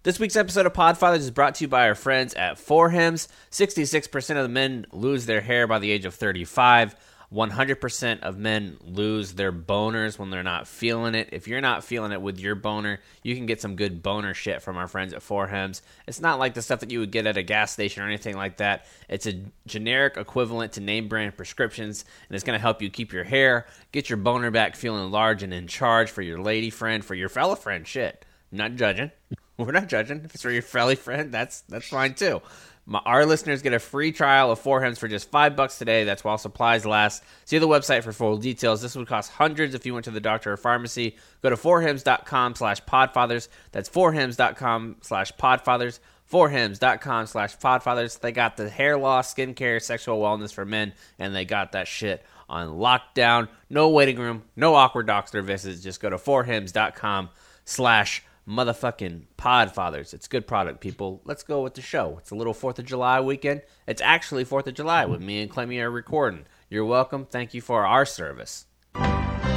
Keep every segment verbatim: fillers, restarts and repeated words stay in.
This week's episode of Podfathers is brought to you by our friends at four Hims. sixty-six percent of the men lose their hair by the age of thirty-five. one hundred percent of men lose their boners when they're not feeling it. If you're not feeling it with your boner, you can get some good boner shit from our friends at four Hims. It's not like the stuff that you would get at a gas station or anything like that. It's a generic equivalent to name brand prescriptions, and it's going to help you keep your hair, get your boner back feeling large and in charge for your lady friend, for your fella friend. Shit. I'm not judging. We're not judging. If it's for your felly friend, that's that's fine too. My, our listeners get a free trial of four Hims for just five bucks today. That's while supplies last. See the website for full details. This would cost hundreds if you went to the doctor or pharmacy. Go to four hims dot com slash podfathers. That's four hims dot com slash podfathers. four hims dot com slash podfathers. They got the hair loss, skincare, sexual wellness for men, and they got that shit on lockdown. No waiting room, no awkward doctor visits. Just go to four hims dot com slash motherfucking Podfathers. It's good product, people. Let's go with the show. It's a little fourth of July weekend. It's actually fourth of July with me and Clemmy are recording. You're welcome. Thank you for our service. You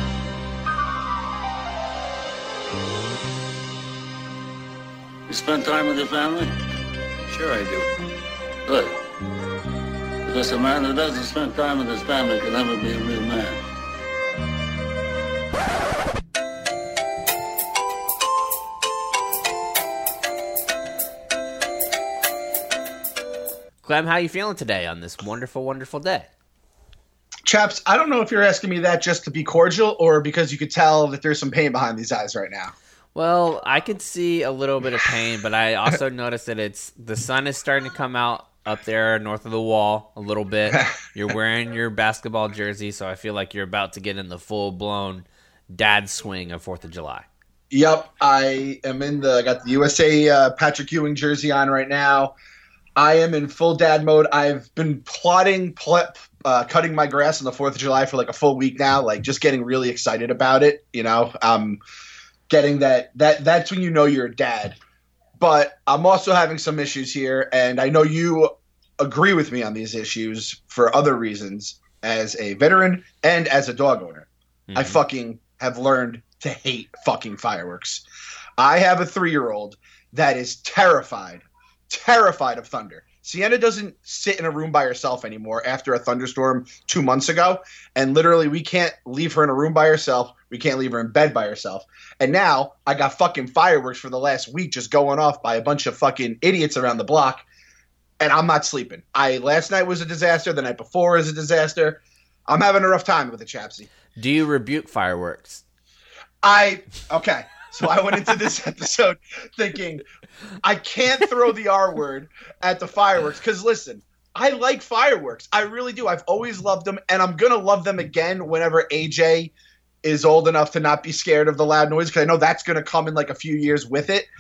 spend time with your family? Sure I do. Good. Because a man who doesn't spend time with his family can never be a real man. Clem, how you feeling today on this wonderful, wonderful day? Chaps, I don't know if you're asking me that just to be cordial or because you could tell that there's some pain behind these eyes right now. Well, I could see a little bit of pain, but I also noticed that it's the sun is starting to come out up there north of the wall a little bit. You're wearing your basketball jersey, so I feel like you're about to get in the full-blown dad swing of fourth of July. Yep, I am in the – I got the U S A uh, Patrick Ewing jersey on right now. I am in full dad mode. I've been plotting pl- uh, cutting my grass on the fourth of July for like a full week now, like just getting really excited about it, you know. Um, getting that that that's when you know you're a dad. But I'm also having some issues here, and I know you agree with me on these issues for other reasons as a veteran and as a dog owner. Mm-hmm. I fucking have learned to hate fucking fireworks. I have a three-year-old that is terrified Terrified of thunder. Sienna doesn't sit in a room by herself anymore after a thunderstorm two months ago. And literally, we can't leave her in a room by herself. We can't leave her in bed by herself. And now I got fucking fireworks for the last week just going off by a bunch of fucking idiots around the block. And I'm not sleeping. I last night was a disaster. The night before was a disaster. I'm having a rough time with it, Chapsy. Do you rebuke fireworks? I okay. So I went into this episode thinking I can't throw the R word at the fireworks because, listen, I like fireworks. I really do. I've always loved them, and I'm going to love them again whenever A J is old enough to not be scared of the loud noise because I know that's going to come in like a few years with it.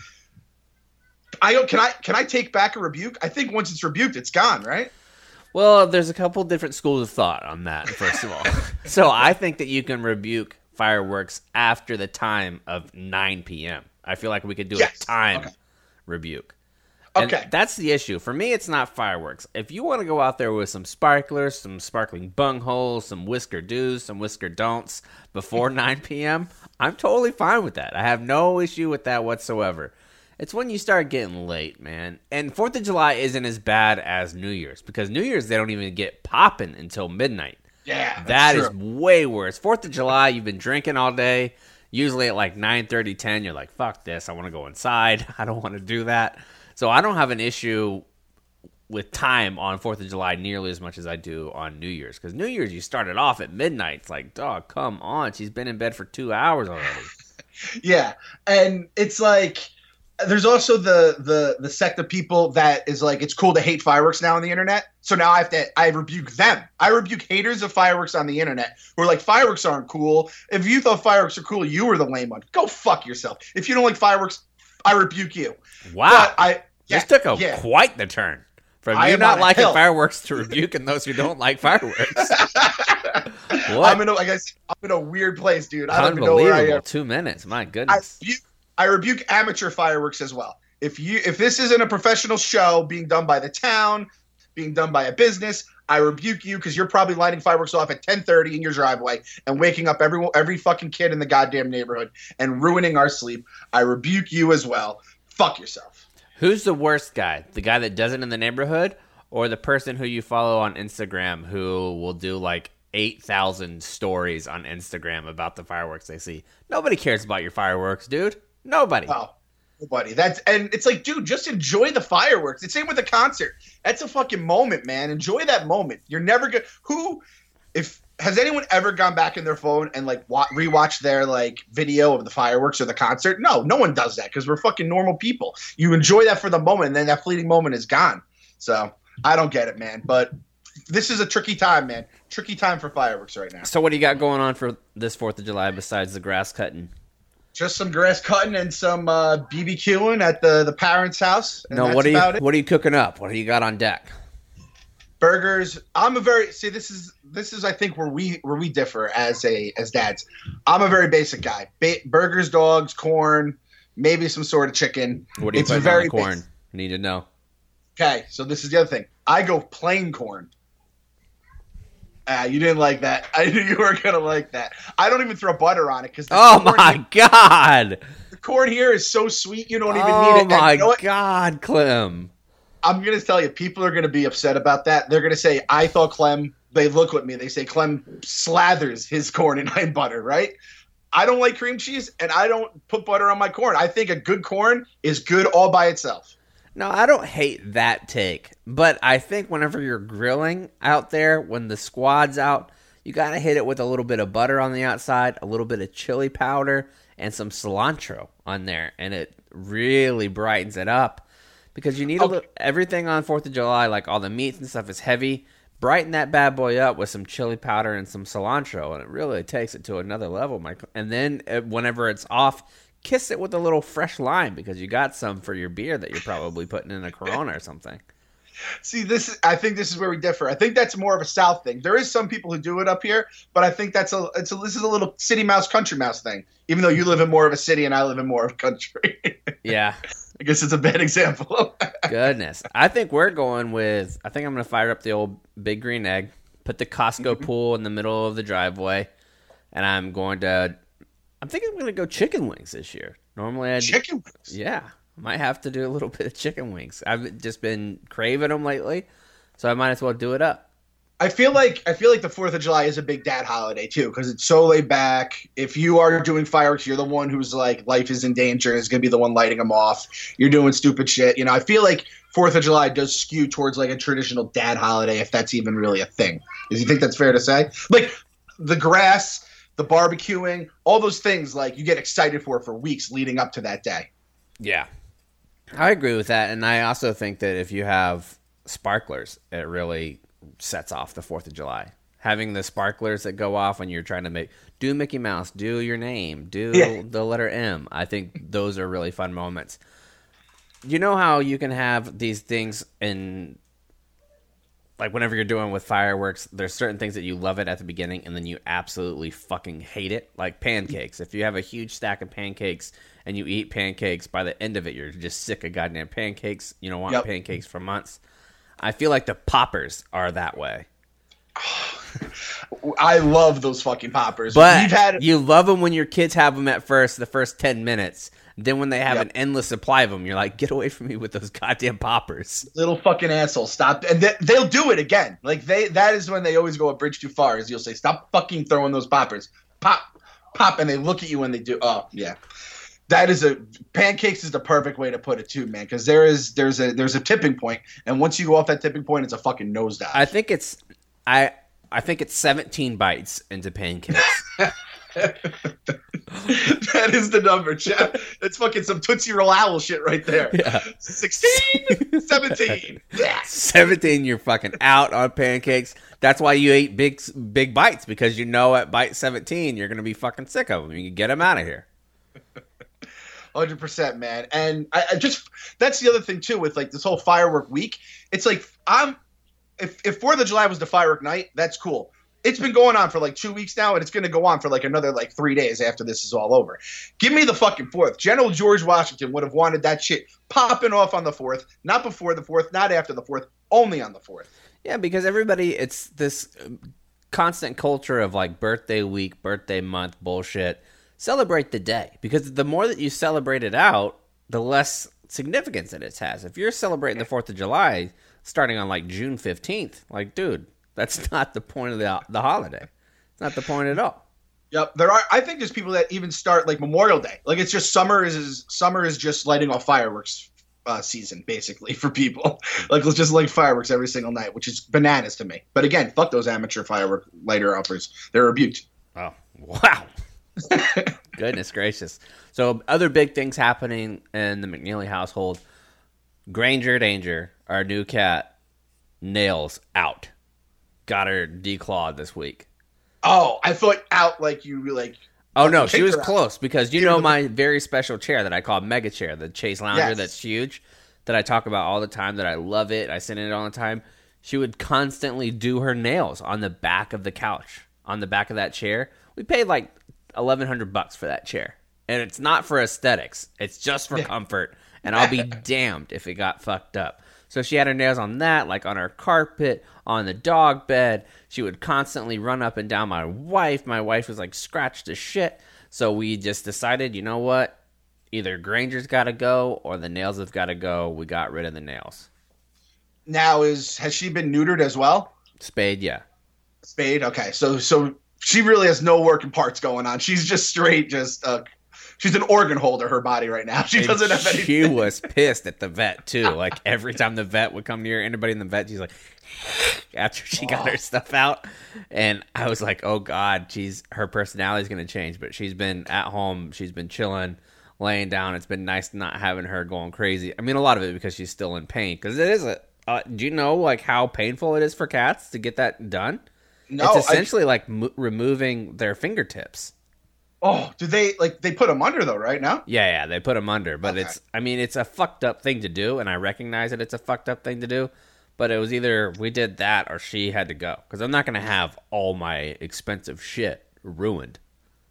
I don't, can I can I take back a rebuke? I think once it's rebuked, it's gone, right? Well, there's a couple different schools of thought on that, first of all. So I think that you can rebuke fireworks after the time of nine p.m. I feel like we could do yes. a time okay. rebuke. And okay. That's the issue. For me, it's not fireworks. If you want to go out there with some sparklers, some sparkling bungholes, some whisker do's, some whisker don'ts before nine p.m., I'm totally fine with that. I have no issue with that whatsoever. It's when you start getting late, man. And fourth of July isn't as bad as New Year's because New Year's, they don't even get popping until midnight. Yeah, that true. is way worse. Fourth of July, you've been drinking all day. Usually at like nine thirty, ten, you're like, fuck this. I want to go inside. I don't want to do that. So I don't have an issue with time on fourth of July nearly as much as I do on New Year's. Because New Year's, you started off at midnight. It's like, dog, come on. She's been in bed for two hours already. Yeah, and it's like... There's also the, the the sect of people that is like, it's cool to hate fireworks now on the internet. So now I have to, I rebuke them. I rebuke haters of fireworks on the internet who are like, fireworks aren't cool. If you thought fireworks are cool, you were the lame one. Go fuck yourself. If you don't like fireworks, I rebuke you. Wow. But I yeah, This took a yeah. quite the turn. From I you not liking hill. fireworks to rebuking those who don't like fireworks. What? I'm in a, like I said, I'm in a weird place, dude. I don't even know where I am. Two minutes. My goodness. I rebuke I rebuke amateur fireworks as well. If you if this isn't a professional show being done by the town, being done by a business, I rebuke you because you're probably lighting fireworks off at ten thirty in your driveway and waking up every every fucking kid in the goddamn neighborhood and ruining our sleep. I rebuke you as well. fuck yourself. Who's the worst guy? The guy that does it in the neighborhood, or the person who you follow on Instagram who will do like eight thousand stories on Instagram about the fireworks they see? Nobody cares about your fireworks, dude. Nobody. Oh, nobody. That's and it's like, dude, just enjoy the fireworks. It's same with a concert. That's a fucking moment, man. Enjoy that moment. You're never gonna. Who, if has anyone ever gone back in their phone and like wa- rewatched their like video of the fireworks or the concert? No, no one does that because we're fucking normal people. You enjoy that for the moment, and then that fleeting moment is gone. So I don't get it, man. But this is a tricky time, man. Tricky time for fireworks right now. So what do you got going on for this fourth of July besides the grass cutting? Just some grass cutting and some uh, BBQing at the, the parents' house. And no, that's what are you about it. what are you cooking up? What do you got on deck? Burgers. I'm a very see. This is this is I think where we where we differ as a as dads. I'm a very basic guy. Ba- burgers, dogs, corn, maybe some sort of chicken. What are you it's putting very on the corn? basic. Need to know. Okay, so this is the other thing. I go plain corn. Ah, you didn't like that. I knew you weren't gonna like that. I don't even throw butter on it because Oh my god! the corn here is so sweet you don't even Oh need it. And my you know what? god, Clem! I'm gonna tell you, people are gonna be upset about that. They're gonna say, "I thought Clem." They look at me. They say Clem slathers his corn in high butter, right? I don't like cream cheese, and I don't put butter on my corn. I think a good corn is good all by itself. No, I don't hate that take, but I think whenever you're grilling out there, when the squad's out, you gotta hit it with a little bit of butter on the outside, a little bit of chili powder, and some cilantro on there, and it really brightens it up. Because you need a Okay. little, everything on fourth of July, like all the meats and stuff is heavy. Brighten that bad boy up with some chili powder and some cilantro, and it really takes it to another level, Mike. And then uh, whenever it's off, kiss it with a little fresh lime because you got some for your beer that you're probably putting in a Corona or something. See, this is, I think this is where we differ. I think that's more of a South thing. There is some people who do it up here, but I think that's a, it's a this is a little city mouse, country mouse thing. Even though you live in more of a city and I live in more of a country. Yeah. I guess it's a bad example. Goodness. I think we're going with, I think I'm going to fire up the old big green egg, put the Costco Mm-hmm. pool in the middle of the driveway, and I'm going to, I'm thinking I'm going to go chicken wings this year. Normally I Chicken wings. Yeah. Might have to do a little bit of chicken wings. I've just been craving them lately, so I might as well do it up. I feel like I feel like the Fourth of July is a big dad holiday too because it's so laid back. If you are doing fireworks, you're the one who's like life is in danger and is going to be the one lighting them off. You're doing stupid shit. You know, I feel like Fourth of July does skew towards like a traditional dad holiday, if that's even really a thing. Do you think that's fair to say? Like the grass, the barbecuing, all those things like you get excited for for weeks leading up to that day. Yeah. I agree with that, and I also think that if you have sparklers, it really sets off the fourth of July. Having the sparklers that go off when you're trying to make do Mickey Mouse, do your name, do Yeah. the letter M. I think those are really fun moments. You know how you can have these things in, like whenever you're doing with fireworks, there's certain things that you love it at the beginning and then you absolutely fucking hate it. Like pancakes. If you have a huge stack of pancakes and you eat pancakes, by the end of it, you're just sick of goddamn pancakes. You don't want Yep. pancakes for months. I feel like the poppers are that way. I love those fucking poppers. But We've had you love them when your kids have them at first, the first ten minutes. Then when they have Yep. an endless supply of them, you're like, get away from me with those goddamn poppers. little fucking assholes. Stop, and they, they'll do it again. Like they, that is when they always go a bridge too far. Is you'll say, "Stop fucking throwing those poppers, pop, pop," and they look at you when they do. Oh yeah, that is a pancakes is the perfect way to put it too, man. Because there is there's a there's a tipping point, and once you go off that tipping point, it's a fucking nosedive. I think it's I I think it's seventeen bites into pancakes. That is the number, Jeff. That's fucking some Tootsie Roll Owl shit right there. Yeah. sixteen, seventeen. Yeah. seventeen, you're fucking out on pancakes. That's why you ate big big bites, because you know at bite seventeen you're gonna be fucking sick of them. You can get them out of here. one hundred percent, man. And I, I just that's the other thing too with like this whole firework week. It's like I'm if if Fourth of July was the firework night, that's cool. It's been going on for like two weeks now, and it's going to go on for like another like three days after this is all over. Give me the fucking fourth. General George Washington would have wanted that shit popping off on the fourth, not before the fourth, not after the fourth, only on the fourth. Yeah, because everybody, it's this constant culture of like birthday week, birthday month bullshit. Celebrate the day, because the more that you celebrate it out, the less significance that it has. If you're celebrating the fourth of July starting on like June fifteenth, like, dude, that's not the point of the the holiday. It's not the point at all. Yep, there are. I think there's people that even start like Memorial Day. Like it's just summer is, is summer is just lighting off fireworks uh, season basically for people. Like let's just light fireworks every single night, which is bananas to me. But again, fuck those amateur firework lighter uppers. They're rebuked. Oh wow, goodness gracious! So other big things happening in the McNeely household. Granger Danger, our new cat, nails out. Got her declawed this week. Oh, I thought out like you like. Oh no, she was close because you know my very special chair that I call Mega Chair, the Chase Lounger Yes. that's huge, that I talk about all the time, that I love it. I sit in it all the time. She would constantly do her nails on the back of the couch, on the back of that chair. We paid like eleven hundred bucks for that chair, and it's not for aesthetics. It's just for comfort. And I'll be damned if it got fucked up. So she had her nails on that, like on her carpet, on the dog bed. She would constantly run up and down my wife. My wife was like scratched to shit. So we just decided, you know what? Either Granger's got to go or the nails have got to go. We got rid of the nails. Now is has she been neutered as well? Spayed, yeah. Spayed. Okay, so so she really has no working parts going on. She's just straight, just uh, she's an organ holder. Her body right now. She doesn't have anything. She was pissed at the vet too. Like every time the vet would come near anybody in the vet, she's like, after she got Oh. her stuff out, and I was like, oh god, she's her personality's gonna change. But she's been at home. She's been chilling, laying down. It's been nice not having her going crazy. I mean, a lot of it because she's still in pain. Because it is a. Uh, do you know like how painful it is for cats to get that done? No, it's essentially I, like mo- removing their fingertips. Oh, do they like they put them under though? Right now? Yeah, yeah, they put them under, but Okay. it's. I mean, it's a fucked up thing to do, and I recognize that it's a fucked up thing to do. But it was either we did that or she had to go because I'm not gonna have all my expensive shit ruined.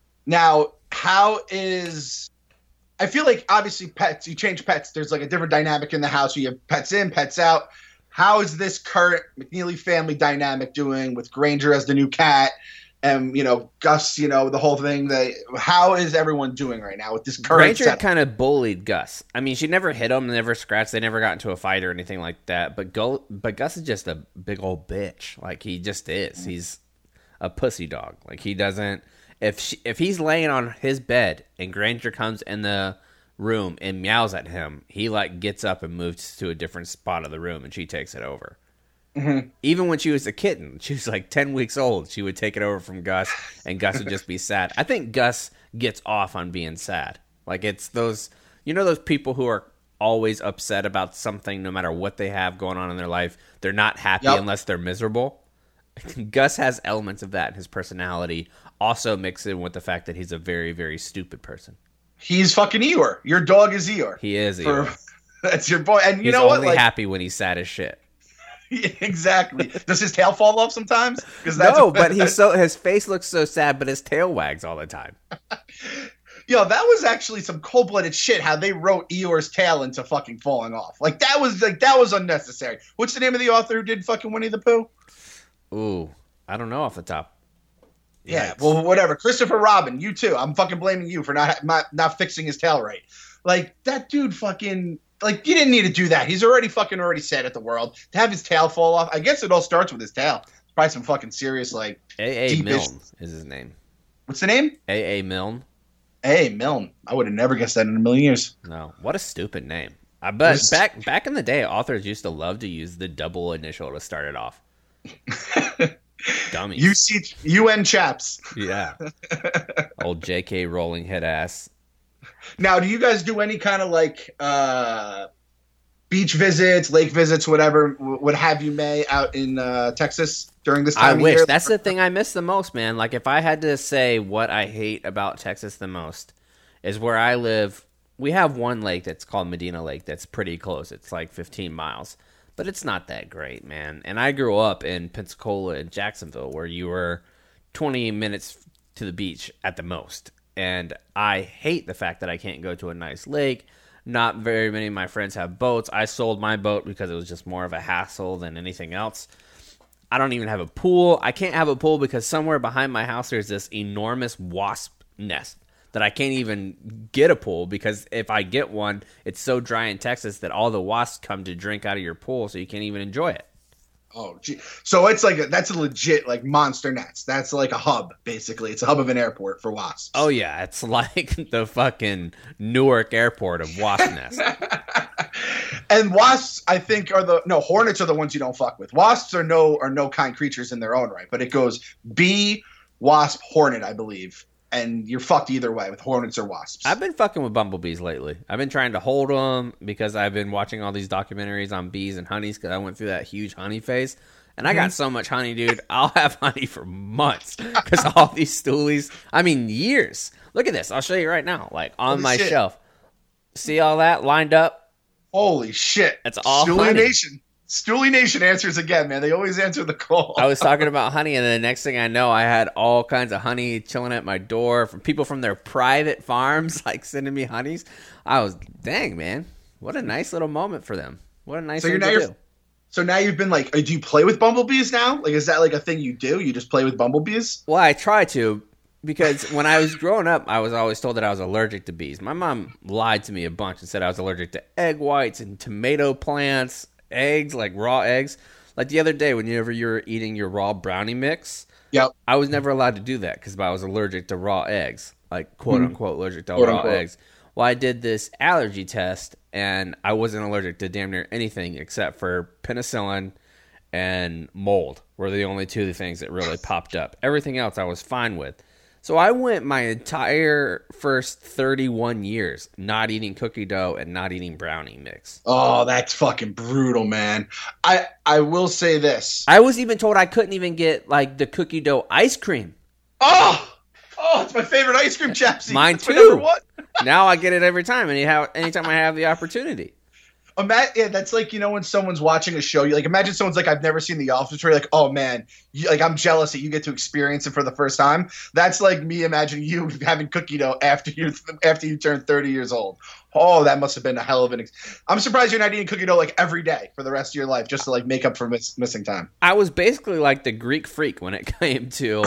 Now, how is? I feel like obviously pets. You change pets. There's like a different dynamic in the house. You have pets in, pets out. How is this current McNeely family dynamic doing with Granger as the new cat, and you know Gus? You know the whole thing. They, how is everyone doing right now with this current? Granger setup? kind of bullied Gus. I mean, she never hit him, never scratched. They never got into a fight or anything like that. But Go, but Gus is just a big old bitch. Like he just is. He's a pussy dog. Like he doesn't. If she, if he's laying on his bed and Granger comes in the room and meows at him, he like gets up and moves to a different spot of the room and she takes it over. Mm-hmm. Even when she was a kitten, she was like ten weeks old, she would take it over from Gus and Gus would just be sad. I think Gus gets off on being sad. Like it's those, you know, those people who are always upset about something no matter what they have going on in their life. They're not happy Yep. unless they're miserable. Gus has elements of that in his personality, also mixed in with the fact that he's a very, very stupid person. He's fucking Eeyore. Your dog is Eeyore. He is For- Eeyore. That's your boy. And you He's know what? only Like, happy when he's sad as shit. exactly. Does his tail fall off sometimes? Because that's No, but he's so his face looks so sad, but his tail wags all the time. Yo, that was actually some cold-blooded shit. How they wrote Eeyore's tail into fucking falling off. Like that was like that was unnecessary. What's the name of the author who did fucking Winnie the Pooh? Ooh, I don't know off the top. Yeah, Yikes. well, whatever. Christopher Robin, you too. I'm fucking blaming you for not not, not fixing his tail right. Like that dude, fucking like you didn't need to do that. He's already fucking already sad at the world. To have his tail fall off, I guess it all starts with his tail. It's probably some fucking serious like. A A deep Milne issues. is his name. What's the name? A A Milne. Hey, Milne. I would have never guessed that in a million years. No, what a stupid name. I bet This- back back in the day, authors used to love to use the double initial to start it off. Dummies. U C U N chaps. Yeah. Old J K Rowling head ass. Now, do you guys do any kind of like uh, beach visits, lake visits, whatever, what have you, may, out in uh, Texas during this I time of wish. year? That's the thing I miss the most, man. Like if I had to say what I hate about Texas the most is where I live. We have one lake that's called Medina Lake that's pretty close. It's like fifteen miles. But it's not that great, man. And I grew up in Pensacola and Jacksonville where you were twenty minutes to the beach at the most. And I hate the fact that I can't go to a nice lake. Not very many of my friends have boats. I sold my boat because it was just more of a hassle than anything else. I don't even have a pool. I can't have a pool because somewhere behind my house there's this enormous wasp nest that that I can't even get a pool because if I get one, it's so dry in Texas that all the wasps come to drink out of your pool, so you can't even enjoy it. Oh, gee. So it's like a, that's a legit like monster nets. That's like a hub, basically. It's a hub of an airport for wasps. Oh yeah, it's like the fucking Newark airport of wasp nests. And wasps, I think, are the no hornets are the ones you don't fuck with. Wasps are no are no kind creatures in their own right, but it goes bee, wasp, hornet, I believe, and you're fucked either way with hornets or wasps. I've been fucking with bumblebees lately. I've been trying to hold them because I've been watching all these documentaries on bees and honeys because I went through that huge honey phase. And I got so much honey, dude. I'll have honey for months because all these stoolies, I mean, years. Look at this. I'll show you right now, like on Holy my shit. shelf. See all that lined up? Holy shit. That's all Stoolie honey. Nation. Stoolie Nation answers again, man. They always answer the call. I was talking about honey, and then the next thing I know, I had all kinds of honey chilling at my door from people from their private farms, like sending me honeys. I was, dang, man. What a nice little moment for them. What a nice So thing you're now to you're- do. So now you've been like, do you play with bumblebees now? Like, is that like a thing you do? You just play with bumblebees? Well, I try to because when I was growing up, I was always told that I was allergic to bees. My mom lied to me a bunch and said I was allergic to egg whites and tomato plants, eggs, like raw eggs. Like the other day, whenever you were eating your raw brownie mix, Yep. I was never allowed to do that because I was allergic to raw eggs, like quote unquote allergic to Quote, raw unquote. eggs. Well, I did this allergy test and I wasn't allergic to damn near anything except for penicillin and mold were the only two things that really popped up. Everything else I was fine with. So I went my entire first thirty-one years not eating cookie dough and not eating brownie mix. Oh, that's fucking brutal, man. I I will say this. I was even told I couldn't even get like the cookie dough ice cream. Oh, oh, it's my favorite ice cream, Chapsy. Mine That's my too. number one. Now I get it every time, and anyhow, anytime I have the opportunity. Ima- yeah, that's like, you know, when someone's watching a show, you like imagine someone's like, I've never seen The Office, where you're like, oh man, you, like I'm jealous that you get to experience it for the first time. That's like me imagining you having cookie dough after you after you turn thirty years old. Oh, that must have been a hell of an. Ex- I'm surprised you're not eating cookie dough like every day for the rest of your life, just to like make up for miss- missing time. I was basically like the Greek freak when it came to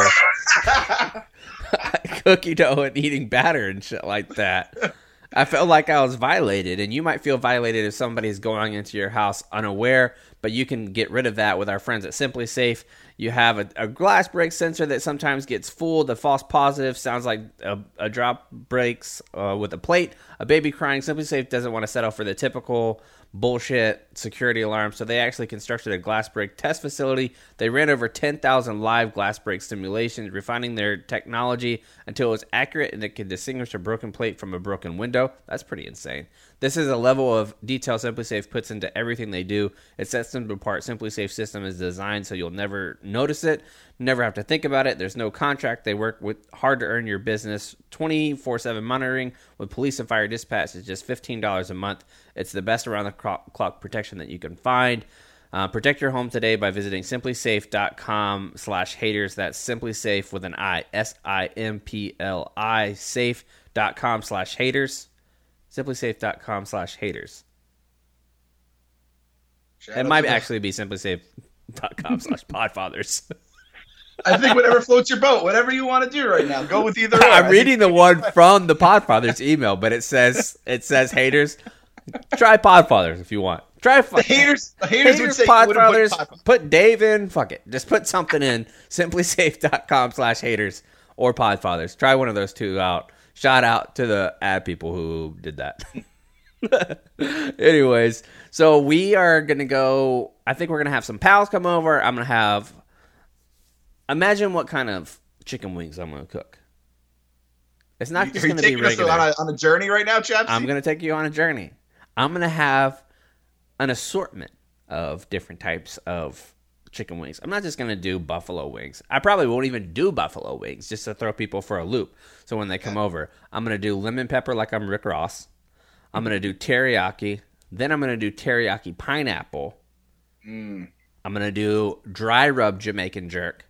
cookie dough and eating batter and shit like that. I felt like I was violated, and you might feel violated if somebody's going into your house unaware, but you can get rid of that with our friends at Simply Safe. You have a, a glass break sensor that sometimes gets fooled. The false positive sounds like a, a drop breaks uh, with a plate, a baby crying. Simply Safe doesn't want to settle for the typical bullshit security alarm, so they actually constructed a glass break test facility. They ran over ten thousand live glass break simulations, refining their technology until it was accurate and it could distinguish a broken plate from a broken window. That's pretty insane. This is a level of detail Simply Safe puts into everything they do. It sets them apart. Simply Safe system is designed so you'll never notice it, never have to think about it. There's no contract. They work with hard to earn your business. twenty-four seven monitoring with police and fire dispatch is just fifteen dollars a month. It's the best around the clock protection that you can find. Uh, protect your home today by visiting simplysafe.com slash haters. That's simplysafe with an I, S I M P L I, safe.com slash haters. simplysafe.com slash haters. Shout It out might to the- actually be simplysafe.com slash podfathers. I think whatever floats your boat, whatever you want to do right now, go with either. Or. I I'm think- reading the one from the Podfathers email, but it says it says haters. Try Podfathers if you want. Try The haters, the haters, would haters say you wouldn't put Podfathers. Podfathers. Put Dave in. Fuck it. Just put something in. Simplysafe.com slash haters or Podfathers. Try one of those two out. Shout out to the ad people who did that. Anyways, so we are gonna go. I think we're gonna have some pals come over. I'm gonna have. Imagine what kind of chicken wings I'm gonna cook. It's not Are just you gonna be taking us regular. on a, on a journey right now, chaps? I'm going to take you on a journey. I'm going to have an assortment of different types of chicken wings. I'm not just going to do buffalo wings. I probably won't even do buffalo wings just to throw people for a loop. So when they come over, I'm going to do lemon pepper like I'm Rick Ross. I'm going to do teriyaki. Then I'm going to do teriyaki pineapple. Mm. I'm going to do dry rub Jamaican jerk.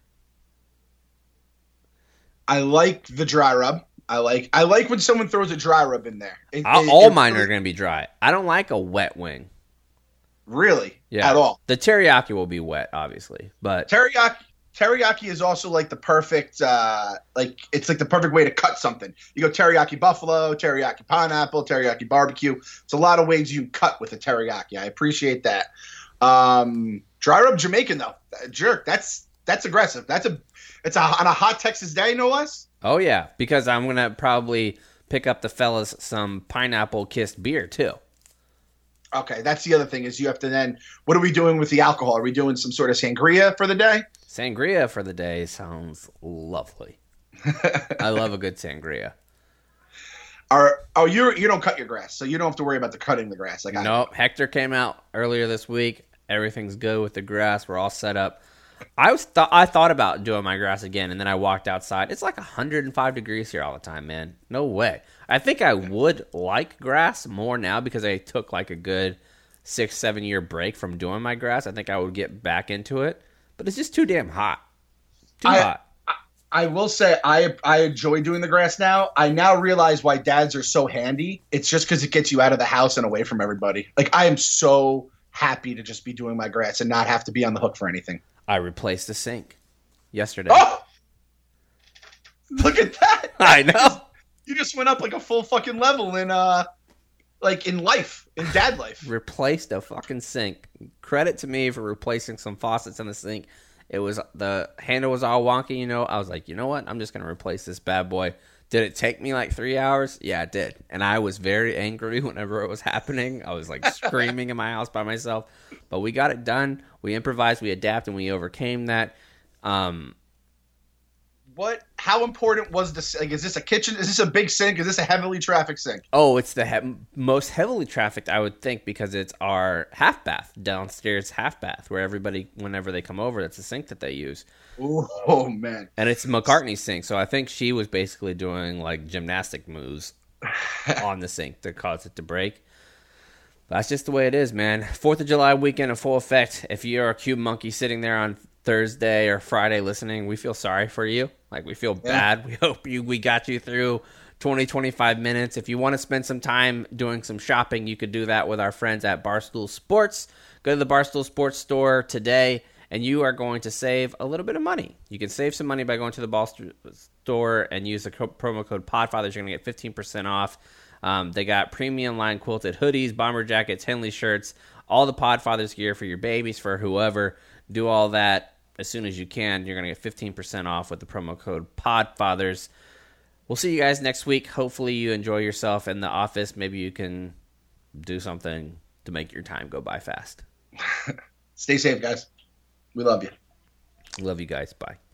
I like the dry rub. I like I like when someone throws a dry rub in there. It- I'll- it- all it mine really- are going to be dry. I don't like a wet wing. Really? Yeah. At all. The teriyaki will be wet, obviously. But Teriyaki teriyaki is also like the perfect, uh, like it's like the perfect way to cut something. You go teriyaki buffalo, teriyaki pineapple, teriyaki barbecue. It's a lot of ways you can cut with a teriyaki. I appreciate that. Um, dry rub Jamaican though, jerk. That's that's aggressive. That's a it's a, on a hot Texas day, no less. Oh yeah, because I'm gonna probably pick up the fellas some pineapple kissed beer too. Okay, that's the other thing is you have to then. What are we doing with the alcohol? Are we doing some sort of sangria for the day? Sangria for the day sounds lovely. I love a good sangria. Are oh you you don't cut your grass, so you don't have to worry about the cutting the grass. Like nope. I Hector came out earlier this week. Everything's good with the grass. We're all set up. I was th- I thought about doing my grass again, and then I walked outside. It's like one hundred five degrees here all the time, man. No way. I think I would like grass more now because I took like a good six, seven year break from doing my grass. I think I would get back into it, but it's just too damn hot. Too I, hot. I, I will say I I enjoy doing the grass now. I now realize why dads are so handy. It's just because it gets you out of the house and away from everybody. Like I am so happy to just be doing my grass and not have to be on the hook for anything. I replaced the sink yesterday. Oh! Look at that. I know. You just went up like a full fucking level in uh like in life, in dad life. Replaced a fucking sink. Credit to me for replacing some faucets in the sink. It was the handle was all wonky, you know. I was like, you know what? I'm just gonna replace this bad boy. Did it take me like three hours? Yeah, it did. And I was very angry whenever it was happening. I was like screaming in my house by myself. But we got it done. We improvised, we adapted, and we overcame that. Um, what? How important was this? Like, is this a kitchen? Is this a big sink? Is this a heavily trafficked sink? Oh, it's the he- most heavily trafficked, I would think, because it's our half bath, downstairs half bath, where everybody, whenever they come over, that's the sink that they use. Ooh, oh, man. And it's McCartney's sink, so I think she was basically doing, like, gymnastic moves on the sink to cause it to break. But that's just the way it is, man. fourth of July weekend in full effect. If you're a cube monkey sitting there on Thursday or Friday listening, we feel sorry for you. Like, we feel bad. Yeah. We hope you we got you through twenty, twenty-five minutes. If you want to spend some time doing some shopping, you could do that with our friends at Barstool Sports. Go to the Barstool Sports store today, and you are going to save a little bit of money. You can save some money by going to the Barstool store and use the co- promo code PODFATHERS. You're going to get fifteen percent off. Um, they got premium line quilted hoodies, bomber jackets, Henley shirts, all the Podfathers gear for your babies, for whoever. Do all that as soon as you can. You're going to get fifteen percent off with the promo code PODFATHERS. We'll see you guys next week. Hopefully you enjoy yourself in the office. Maybe you can do something to make your time go by fast. Stay safe, guys. We love you. Love you guys. Bye.